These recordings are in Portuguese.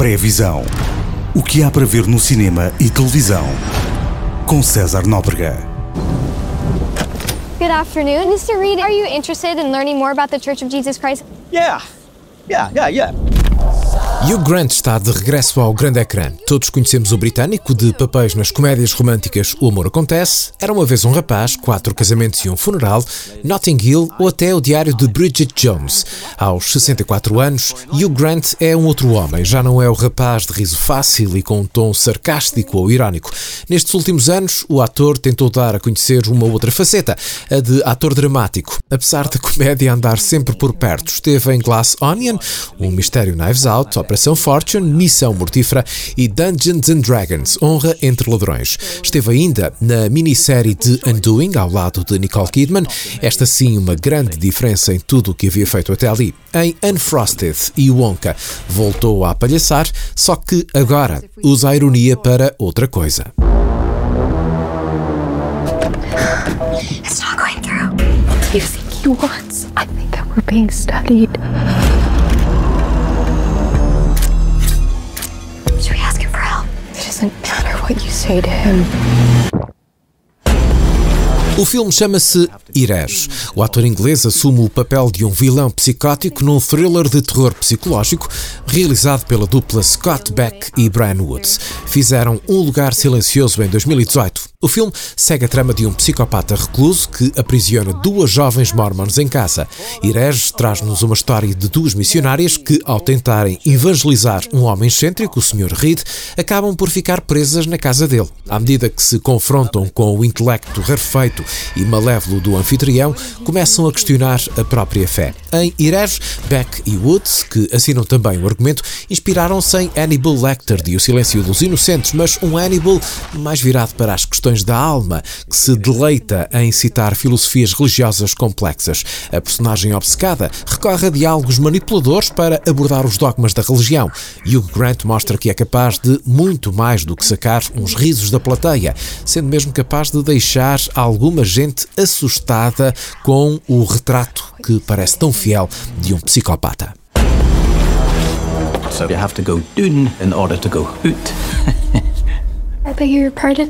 Pré-visão. O que há para ver no cinema e televisão. Com César Nóbrega. Good afternoon. Mr. Reed, are you interested in learning more about the Church of Jesus Christ? Yeah. Hugh Grant está de regresso ao grande ecrã. Todos conhecemos o britânico de papéis nas comédias românticas O Amor Acontece, Era uma Vez um Rapaz, 4 Casamentos e um Funeral, Notting Hill ou até o Diário de Bridget Jones. Aos 64 anos, Hugh Grant é um outro homem. Já não é o rapaz de riso fácil e com um tom sarcástico ou irónico. Nestes últimos anos, o ator tentou dar a conhecer uma outra faceta, a de ator dramático. Apesar da comédia andar sempre por perto, esteve em Glass Onion, Um Mistério Knives Out, Operação Fortune, Missão Mortífera e Dungeons and Dragons, Honra entre Ladrões. Esteve ainda na minissérie de Undoing, ao lado de Nicole Kidman, esta sim uma grande diferença em tudo o que havia feito até ali. Em Unfrosted e Wonka voltou a palhaçar, só que agora usa a ironia para outra coisa. It's not going through. Do you think he wants? I think that we're being studied. Should we ask him for help? It doesn't matter what you say to him. O filme chama-se Irés. O ator inglês assume o papel de um vilão psicótico num thriller de terror psicológico realizado pela dupla Scott Beck e Brian Woods. Fizeram Um Lugar Silencioso em 2018. O filme segue a trama de um psicopata recluso que aprisiona 2 jovens mormons em casa. Irés traz-nos uma história de 2 missionárias que, ao tentarem evangelizar um homem excêntrico, o Sr. Reed, acabam por ficar presas na casa dele. À medida que se confrontam com o intelecto rarefeito e malévolo do anfitrião, começam a questionar a própria fé. Em Irés, Beck e Woods, que assinam também o argumento, inspiraram-se em Hannibal Lecter de O Silêncio dos Inocentes, mas um Hannibal mais virado para as questões da alma, que se deleita em citar filosofias religiosas complexas. A personagem obcecada recorre a diálogos manipuladores para abordar os dogmas da religião. Hugh Grant mostra que é capaz de muito mais do que sacar uns risos da plateia, sendo mesmo capaz de deixar alguma gente assustada com o retrato que parece tão fiel de um psicopata. So you have to go doon in order to go hoot. I beg your pardon?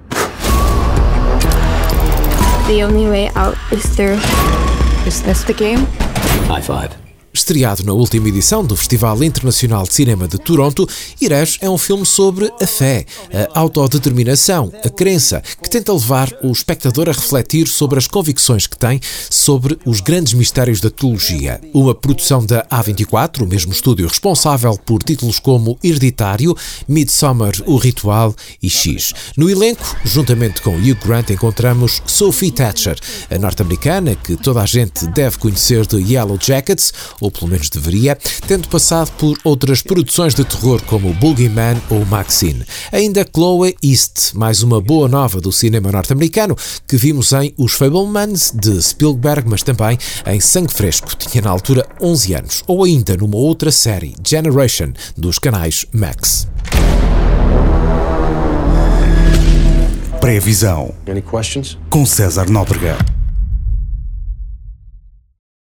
The only way out is through. Is this the game? High five. Estreado na última edição do Festival Internacional de Cinema de Toronto, Irés é um filme sobre a fé, a autodeterminação, a crença, que tenta levar o espectador a refletir sobre as convicções que tem sobre os grandes mistérios da teologia. Uma produção da A24, o mesmo estúdio responsável por títulos como Hereditário, Midsommar, O Ritual e X. No elenco, juntamente com Hugh Grant, encontramos Sophie Thatcher, a norte-americana que toda a gente deve conhecer de Yellow Jackets, ou pelo menos deveria, tendo passado por outras produções de terror como Boogeyman ou Maxine. Ainda Chloe East, mais uma boa nova do cinema norte-americano, que vimos em Os Fabelmans, de Spielberg, mas também em Sangue Fresco, tinha na altura 11 anos, ou ainda numa outra série, Generation, dos canais Max. Pré-visão. Any questions? Com César Nóbrega.